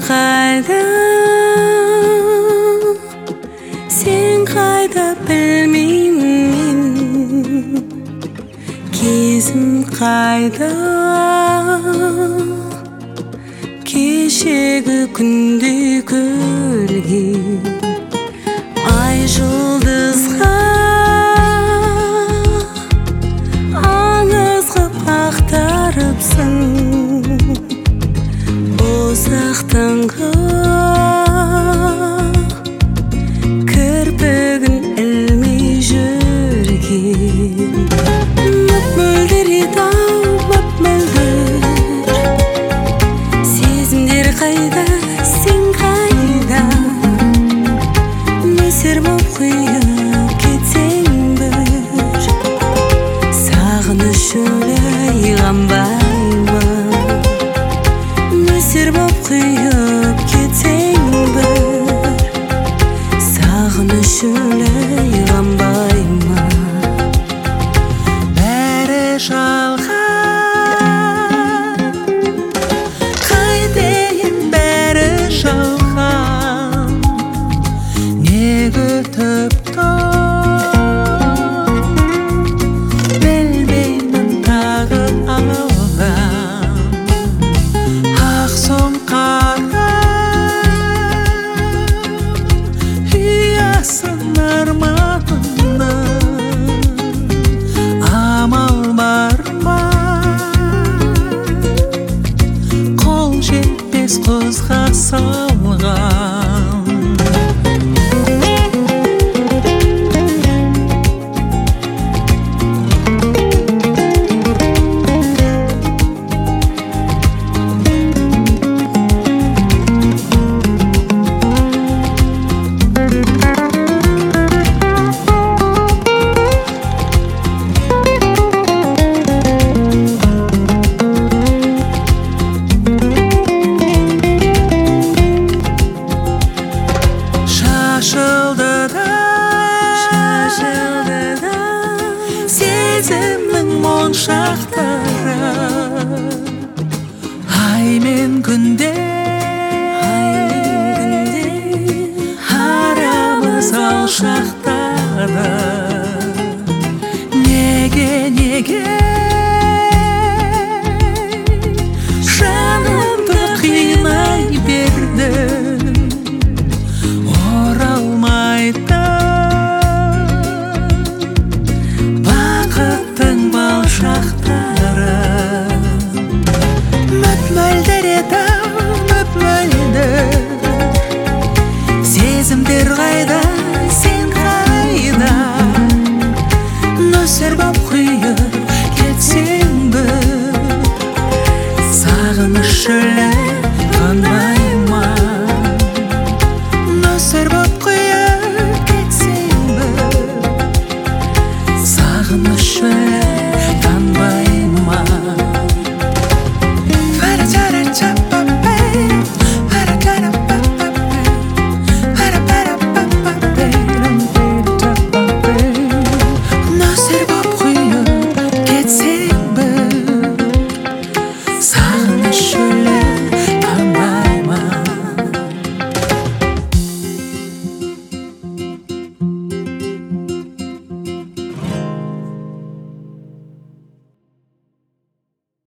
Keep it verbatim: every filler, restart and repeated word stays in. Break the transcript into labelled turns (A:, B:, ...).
A: қайда, сен қайда білмеймін мен. Кезім қайда, кешегі күнде көлген ай жұлдызға аңыз қып ақтарыпсың. Босақтанға кірпігін ілмей жүрген мөп-мөлдір еді-ау, мөп-мөлдір. Сезімдер қайда, сен қайда, нөсер боп құйып кетсең бір. Сағыныш өлі қанбай ма, нөсер боп құйып кетсең бір. Сағыныш өлі қанбай ма. Бәрі жалған, қайтейін бәрі жалған. Не күтіп тұр, білмеймін тағы алған. Ақсом қара ұясын арманымның, амал бар ма, қол жетпес құзға салған. Шашылды да, шашылды да сезімнің моншақтары. Ай мен күнде, ай мен күнде арамыз алшақтады.